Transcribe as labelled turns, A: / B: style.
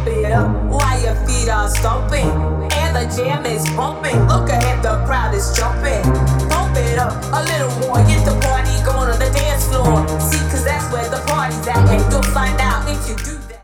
A: pump it up while your feet are stomping. And the jam is pumping. Look ahead, the crowd is jumping. Pump it up a little more,